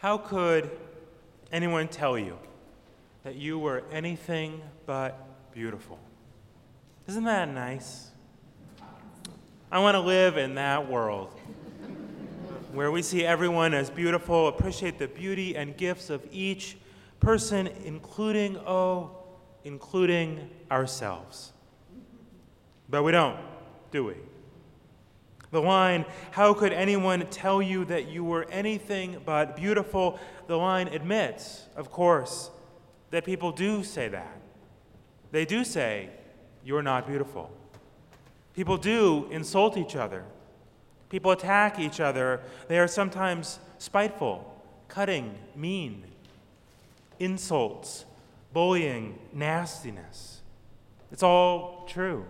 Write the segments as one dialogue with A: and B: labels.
A: How could anyone tell you that you were anything but beautiful? Isn't that nice? I want to live in that world where we see everyone as beautiful, appreciate the beauty and gifts of each person, including ourselves. But we don't, do we? The line, how could anyone tell you that you were anything but beautiful? The line admits, of course, that people do say that. They do say, you're not beautiful. People do insult each other. People attack each other. They are sometimes spiteful, cutting, mean, insults, bullying, nastiness. It's all true.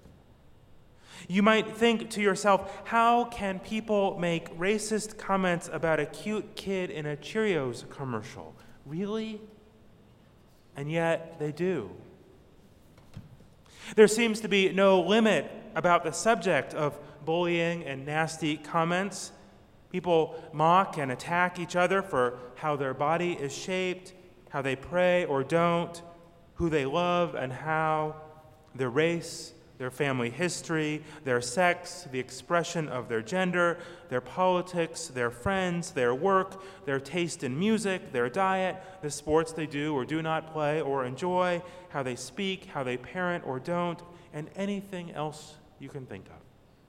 A: You might think to yourself, how can people make racist comments about a cute kid in a Cheerios commercial? Really? And yet they do. There seems to be no limit about the subject of bullying and nasty comments. People mock and attack each other for how their body is shaped, how they pray or don't, who they love and how, their race, their family history, their sex, the expression of their gender, their politics, their friends, their work, their taste in music, their diet, the sports they do or do not play or enjoy, how they speak, how they parent or don't, and anything else you can think of.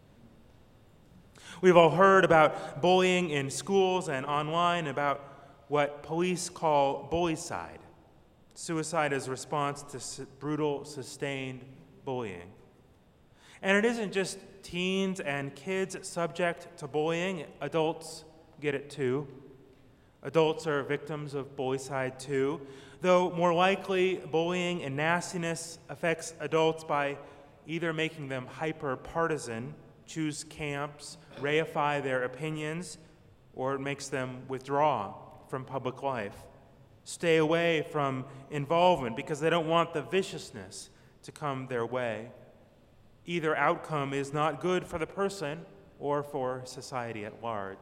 A: We've all heard about bullying in schools and online, about what police call bullycide. Suicide as a response to brutal, sustained bullying. And it isn't just teens and kids subject to bullying. Adults get it too. Adults are victims of bullycide too, though more likely bullying and nastiness affects adults by either making them hyper-partisan, choose camps, reify their opinions, or it makes them withdraw from public life, stay away from involvement because they don't want the viciousness to come their way. Either outcome is not good for the person or for society at large.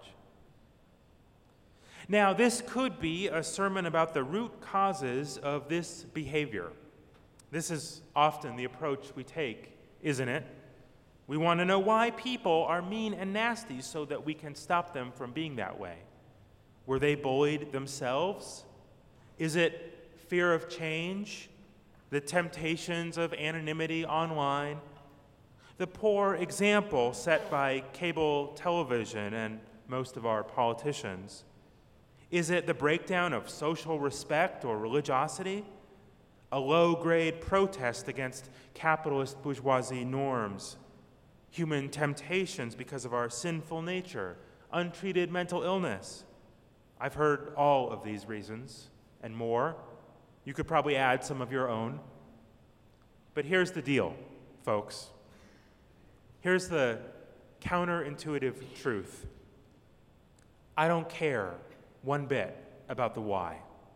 A: Now, this could be a sermon about the root causes of this behavior. This is often the approach we take, isn't it? We want to know why people are mean and nasty so that we can stop them from being that way. Were they bullied themselves? Is it fear of change? The temptations of anonymity online? The poor example set by cable television and most of our politicians? Is it the breakdown of social respect or religiosity? A low-grade protest against capitalist bourgeoisie norms? Human temptations because of our sinful nature? Untreated mental illness? I've heard all of these reasons and more. You could probably add some of your own. But here's the deal, folks. Here's the counterintuitive truth. I don't care one bit about the why.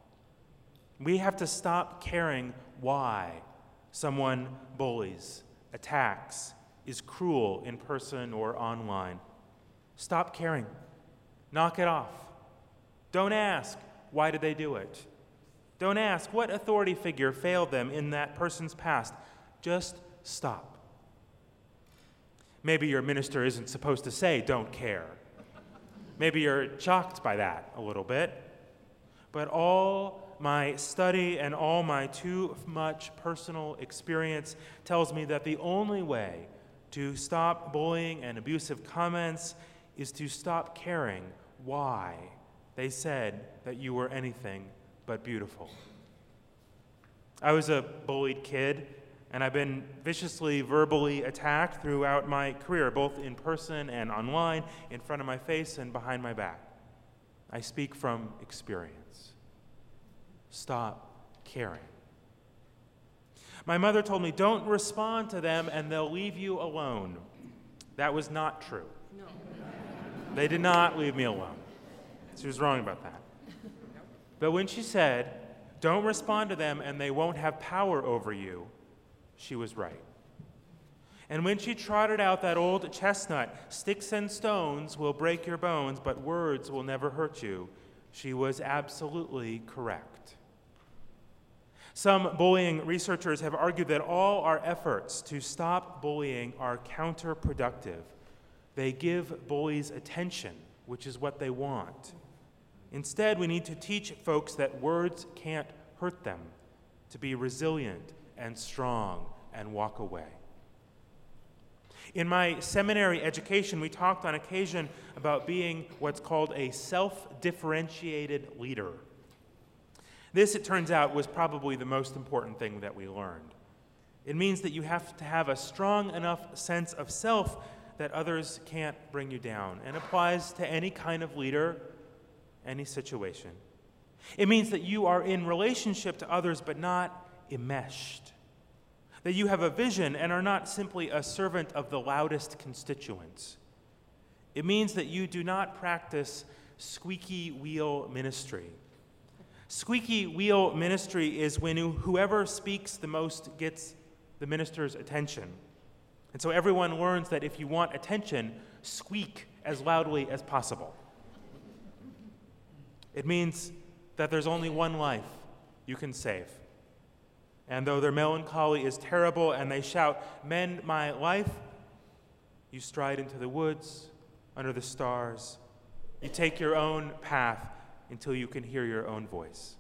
A: We have to stop caring why someone bullies, attacks, is cruel in person or online. Stop caring. Knock it off. Don't ask, why did they do it? Don't ask, what authority figure failed them in that person's past? Just stop. Maybe your minister isn't supposed to say, don't care. Maybe you're shocked by that a little bit. But all my study and all my too much personal experience tells me that the only way to stop bullying and abusive comments is to stop caring why they said that you were anything but beautiful. I was a bullied kid, and I've been viciously verbally attacked throughout my career, both in person and online, in front of my face and behind my back. I speak from experience. Stop caring. My mother told me, don't respond to them and they'll leave you alone. That was not true. No. They did not leave me alone. She was wrong about that. But when she said, don't respond to them and they won't have power over you, she was right. And when she trotted out that old chestnut, sticks and stones will break your bones, but words will never hurt you, She was absolutely correct. Some bullying researchers have argued that all our efforts to stop bullying are counterproductive. They give bullies attention, which is what they want. Instead, we need to teach folks that words can't hurt them, to be resilient and strong and walk away. In my seminary education, we talked on occasion about being what's called a self-differentiated leader. This, it turns out, was probably the most important thing that we learned. It means that you have to have a strong enough sense of self that others can't bring you down, and applies to any kind of leader, any situation. It means that you are in relationship to others but not enmeshed, that you have a vision and are not simply a servant of the loudest constituents. It means that you do not practice squeaky wheel ministry. Squeaky wheel ministry is when whoever speaks the most gets the minister's attention. And so everyone learns that if you want attention, squeak as loudly as possible. It means that there's only one life you can save. And though their melancholy is terrible and they shout, "Mend my life," you stride into the woods, under the stars. You take your own path until you can hear your own voice.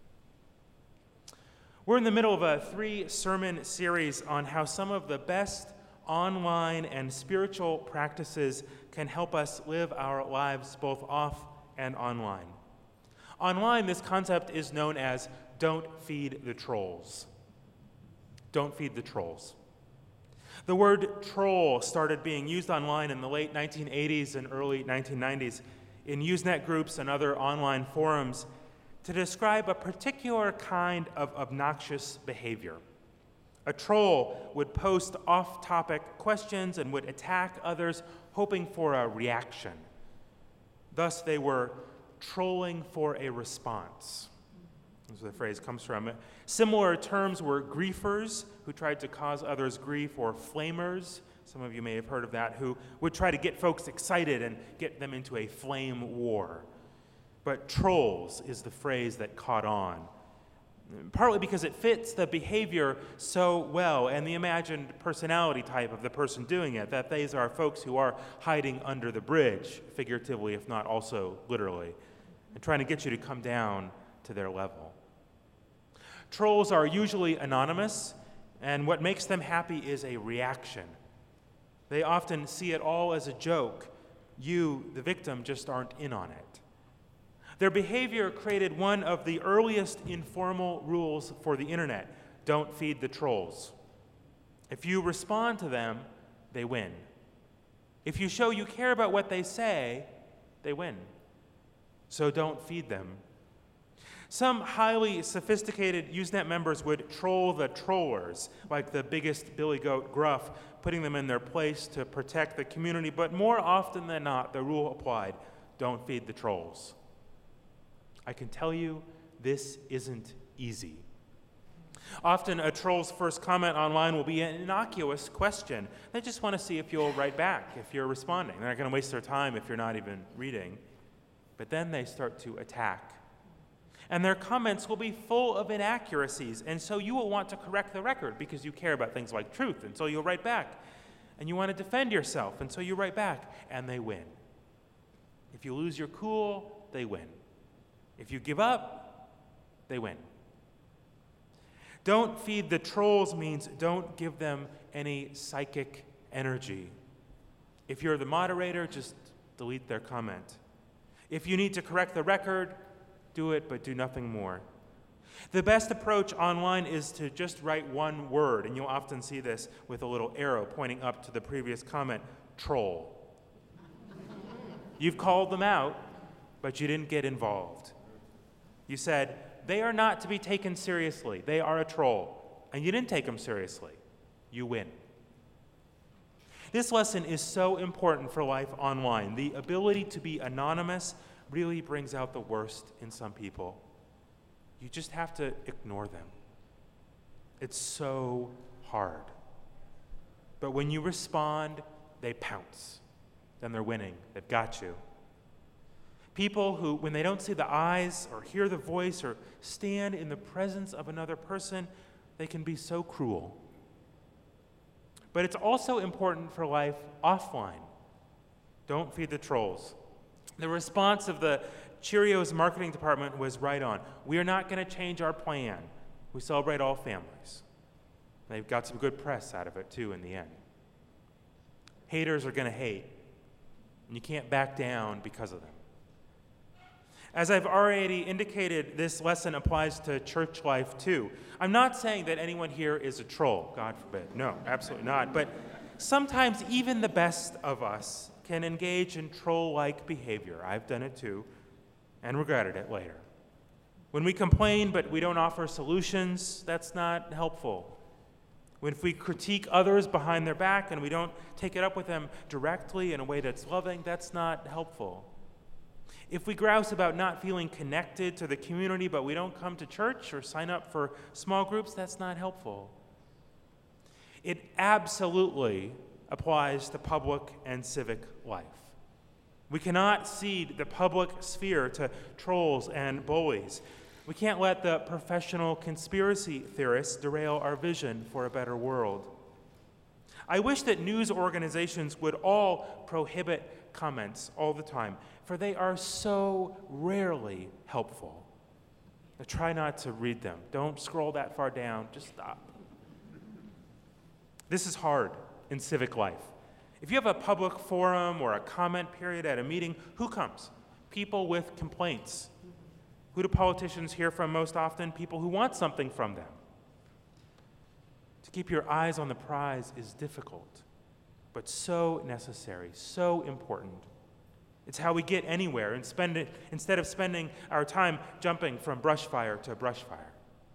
A: We're in the middle of a 3-sermon series on how some of the best online and spiritual practices can help us live our lives both off and online. Online, this concept is known as "don't feed the trolls." Don't feed the trolls. The word troll started being used online in the late 1980s and early 1990s in Usenet groups and other online forums to describe a particular kind of obnoxious behavior. A troll would post off-topic questions and would attack others, hoping for a reaction. Thus, they were trolling for a response. That's where the phrase comes from. Similar terms were griefers, who tried to cause others grief, or flamers. Some of you may have heard of that, who would try to get folks excited and get them into a flame war. But trolls is the phrase that caught on, partly because it fits the behavior so well and the imagined personality type of the person doing it, that these are folks who are hiding under the bridge, figuratively if not also literally, and trying to get you to come down to their level. Trolls are usually anonymous, and what makes them happy is a reaction. They often see it all as a joke. You, the victim, just aren't in on it. Their behavior created one of the earliest informal rules for the internet: don't feed the trolls. If you respond to them, they win. If you show you care about what they say, they win. So don't feed them. Some highly sophisticated Usenet members would troll the trollers, like the biggest billy goat gruff, putting them in their place to protect the community, but more often than not, the rule applied: don't feed the trolls. I can tell you, this isn't easy. Often a troll's first comment online will be an innocuous question. They just want to see if you'll write back, if you're responding. They're not going to waste their time if you're not even reading. But then they start to attack. And their comments will be full of inaccuracies, and so you will want to correct the record because you care about things like truth, and so you'll write back. And you want to defend yourself, and so you write back, and they win. If you lose your cool, they win. If you give up, they win. Don't feed the trolls means don't give them any psychic energy. If you're the moderator, just delete their comment. If you need to correct the record, do it, but do nothing more. The best approach online is to just write one word, and you'll often see this with a little arrow pointing up to the previous comment: troll. You've called them out, but you didn't get involved. You said, they are not to be taken seriously. They are a troll. And you didn't take them seriously. You win. This lesson is so important for life online. The ability to be anonymous really brings out the worst in some people. You just have to ignore them. It's so hard. But when you respond, they pounce. Then they're winning. They've got you. People who, when they don't see the eyes or hear the voice or stand in the presence of another person, they can be so cruel. But it's also important for life offline. Don't feed the trolls. The response of the Cheerios marketing department was right on. We are not going to change our plan. We celebrate all families. They've got some good press out of it, too, in the end. Haters are going to hate, and you can't back down because of them. As I've already indicated, this lesson applies to church life too. I'm not saying that anyone here is a troll, God forbid. No, absolutely not. But sometimes even the best of us can engage in troll-like behavior. I've done it too, and regretted it later. When we complain but we don't offer solutions, that's not helpful. If we critique others behind their back and we don't take it up with them directly in a way that's loving, that's not helpful. If we grouse about not feeling connected to the community, but we don't come to church or sign up for small groups, that's not helpful. It absolutely applies to public and civic life. We cannot cede the public sphere to trolls and bullies. We can't let the professional conspiracy theorists derail our vision for a better world. I wish that news organizations would all prohibit comments all the time, for they are so rarely helpful. Now, try not to read them. Don't scroll that far down. Just stop. This is hard in civic life. If you have a public forum or a comment period at a meeting, who comes? People with complaints. Who do politicians hear from most often? People who want something from them. To keep your eyes on the prize is difficult, but so necessary, so important. It's how we get anywhere and spend it instead of spending our time jumping from brush fire to brush fire.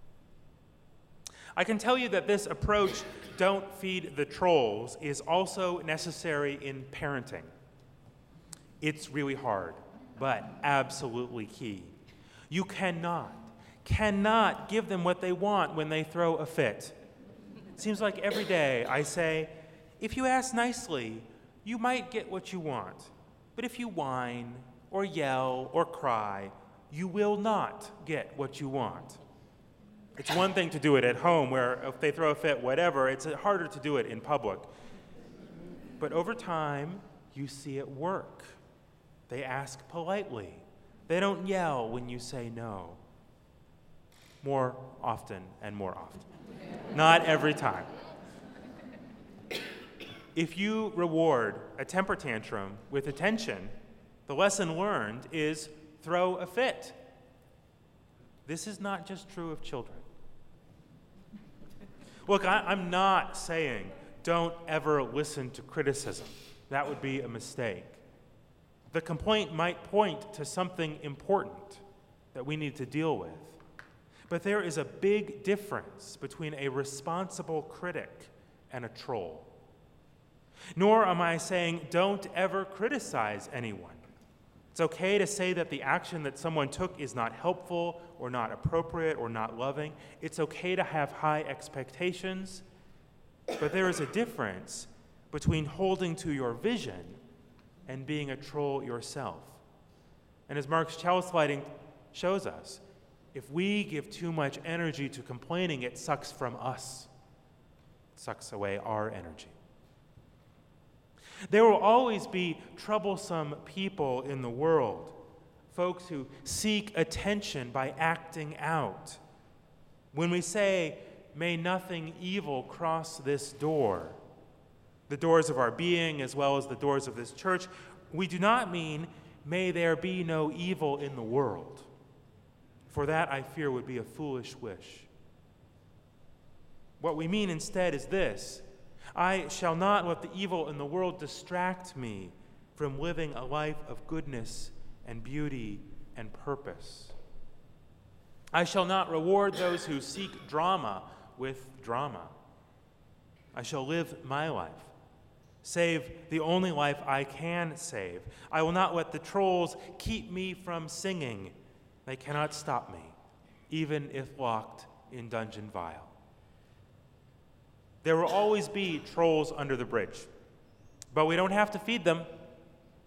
A: I can tell you that this approach, don't feed the trolls, is also necessary in parenting. It's really hard, but absolutely key. You cannot give them what they want when they throw a fit. It seems like every day I say, if you ask nicely, you might get what you want. But if you whine or yell or cry, you will not get what you want. It's one thing to do it at home where if they throw a fit, whatever, it's harder to do it in public. But over time, you see it work. They ask politely. They don't yell when you say no. More often and more often. Not every time. If you reward a temper tantrum with attention, the lesson learned is throw a fit. This is not just true of children. Look, I'm not saying don't ever listen to criticism. That would be a mistake. The complaint might point to something important that we need to deal with. But there is a big difference between a responsible critic and a troll. Nor am I saying don't ever criticize anyone. It's okay to say that the action that someone took is not helpful or not appropriate or not loving. It's okay to have high expectations, but there is a difference between holding to your vision and being a troll yourself. And as Mark's chalice lighting shows us, if we give too much energy to complaining, it sucks from us. It sucks away our energy. There will always be troublesome people in the world, folks who seek attention by acting out. When we say, may nothing evil cross this door, the doors of our being as well as the doors of this church, we do not mean, may there be no evil in the world. For that, I fear, would be a foolish wish. What we mean instead is this: I shall not let the evil in the world distract me from living a life of goodness and beauty and purpose. I shall not reward those who seek drama with drama. I shall live my life, save the only life I can save. I will not let the trolls keep me from singing. They cannot stop me, even if locked in Dungeon Vile. There will always be trolls under the bridge, but we don't have to feed them. If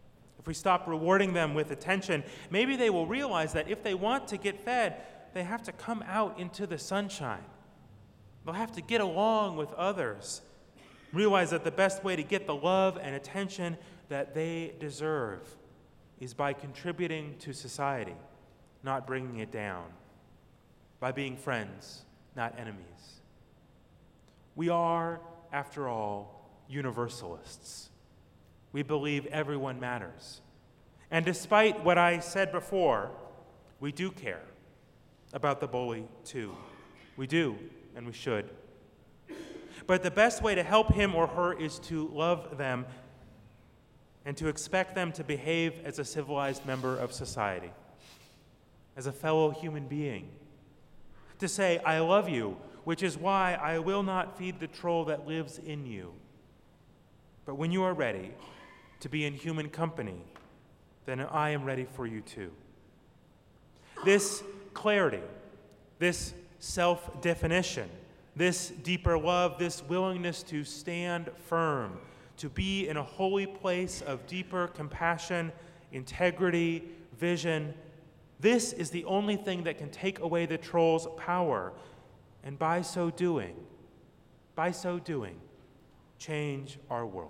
A: we stop rewarding them with attention, maybe they will realize that if they want to get fed, they have to come out into the sunshine. They'll have to get along with others. Realize that the best way to get the love and attention that they deserve is by contributing to society, not bringing it down, by being friends, not enemies. We are, after all, universalists. We believe everyone matters. And despite what I said before, we do care about the bully too. We do, and we should. But the best way to help him or her is to love them and to expect them to behave as a civilized member of society, as a fellow human being. To say, I love you, which is why I will not feed the troll that lives in you. But when you are ready to be in human company, then I am ready for you too. This clarity, this self-definition, this deeper love, this willingness to stand firm, to be in a holy place of deeper compassion, integrity, vision, this is the only thing that can take away the troll's power, and by so doing, change our world.